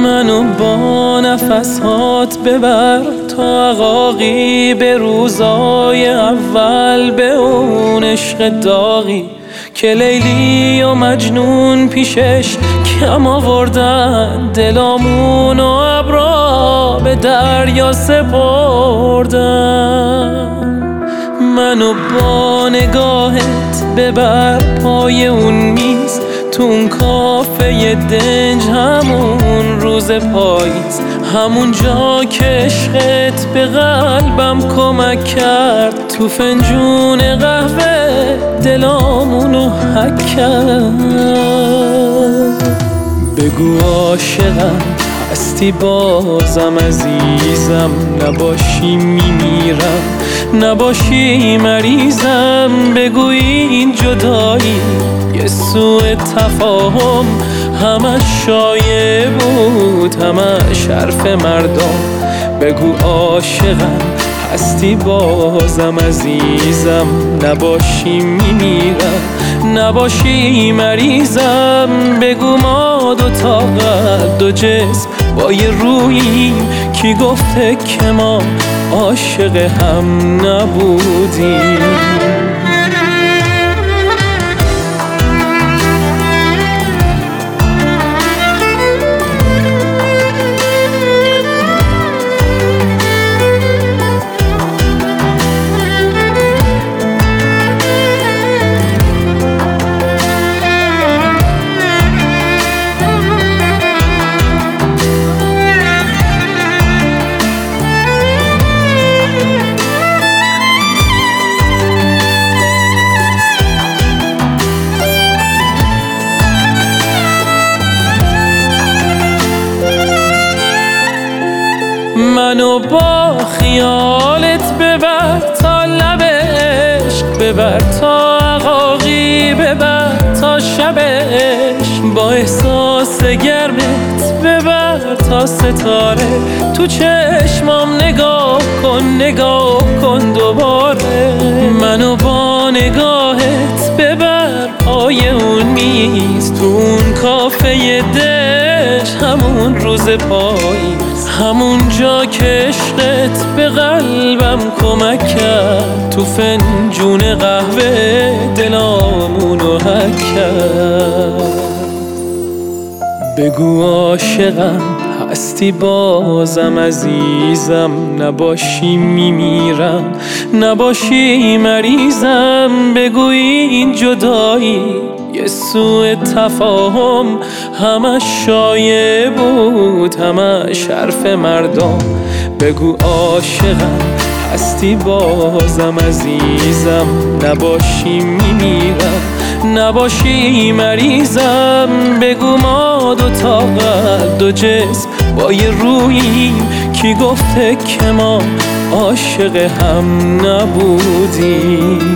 منو با نفسات ببر تا عقاقی به روزای اول، به اون عشق داغی که لیلی و مجنون پیشش کم آوردن، دلامون و ابرا به دریا سپردن. منو با نگاهت ببر پای اون میز، تو اون کافه دنج، همون روز پاییز، همون جا که عشقت به قلبم کمک کرد، تو فنجون قهوه دلامونو حک کرد. بگو عاشقم هستی بازم عزیزم، نباشی میمیرم نباشی مریضم. بگو این جدایی یه سوء تفاهم، همش شایع بود همش حرف مردم. بگو عاشقم هستی بازم عزیزم، نباشی میمیرم نباشی مریضم. بگو ما دوتا قلب دو جسم با یه روییم، کی گفته که ما عاشق هم نبودیم. منو با خیالت ببر تا لب عشق، ببر تا عقاقی، ببر تا شبش، با احساس گرمت ببر تا ستاره. تو چشمام نگاه کن دوباره. منو با نگاهت ببر پای اون میز، تو اون کافه دش، همون روز پاییز، همون جا که عشقت به قلبم کمک کرد، تو فنجون قهوه دلامونو حک کرد. بگو عاشقم هستی بازم عزیزم، نباشی میمیرم نباشی مریضم. بگو این جدایی یه سوء تفاهم، همش شایع بود همش حرف مردم. بگو عاشقم هستی بازم عزیزم، نباشی میمیرم نباشی مریضم. بگو ما دوتا قلب دو جسم با یه روییم، کی گفته که ما عاشق هم نبودیم.